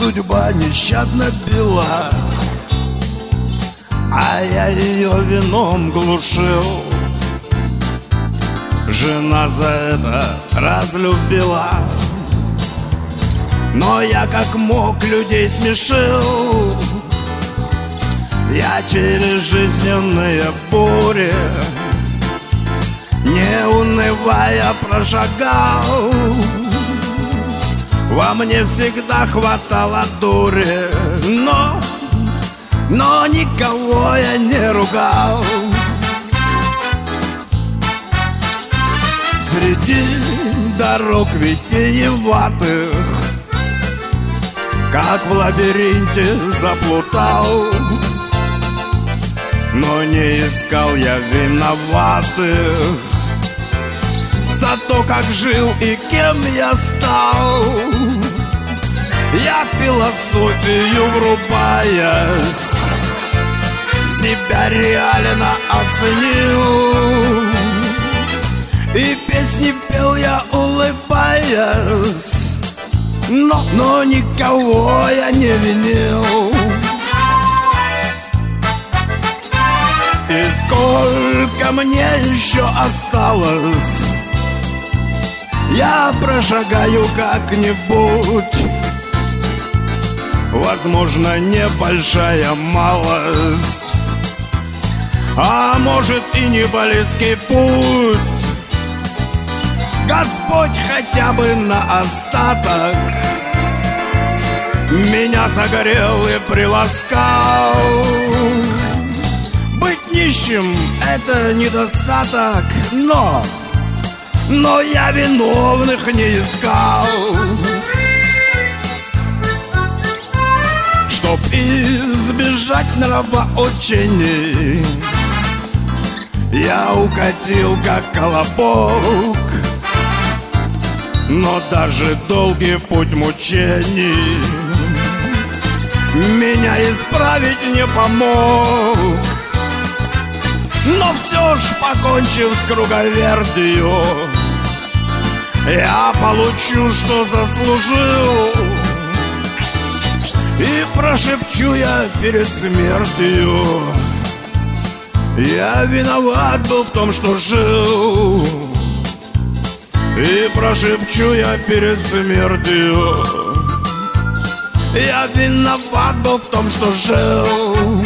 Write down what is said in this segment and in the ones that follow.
судьба нещадно била, а я ее вином глушил. Жена за это разлюбила, но я как мог людей смешил. Я через жизненные бури, не унывая, прошагал. Во мне всегда хватало дури, но никого я не ругал. Среди дорог витиеватых, как в лабиринте заплутал, но не искал я виноватых за то, как жил и кем я стал. Я в философию врубаясь, себя реально оценил, и песни пел я, улыбаясь, но никого я не винил. И сколько мне еще осталось, я прошагаю как-нибудь. Возможно, небольшая малость, а может и не близкий путь. Господь хотя бы на остаток меня согрел и приласкал. Быть нищим — это недостаток, но я виновных не искал. Чтоб избежать нравоучений, я укатил как колобок, но даже долгий путь мучений меня исправить не помог. Но все ж, покончив с круговертью, я получу, что заслужил, и прошепчу я перед смертью: я виноват был в том, что жил. И прошепчу я перед смертью: я виноват был в том, что жил.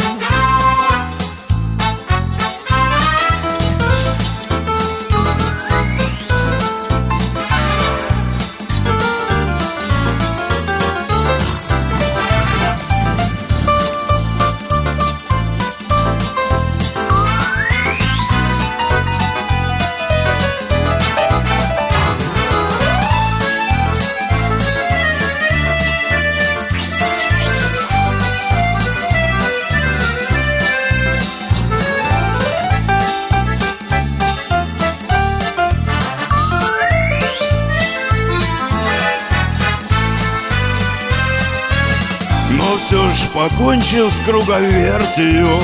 Но все ж, покончив с круговертью,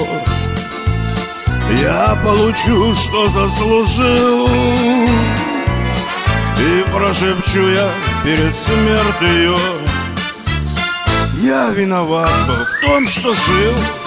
я получу, что заслужил, и прошепчу я перед смертью: я виноват был в том, что жил.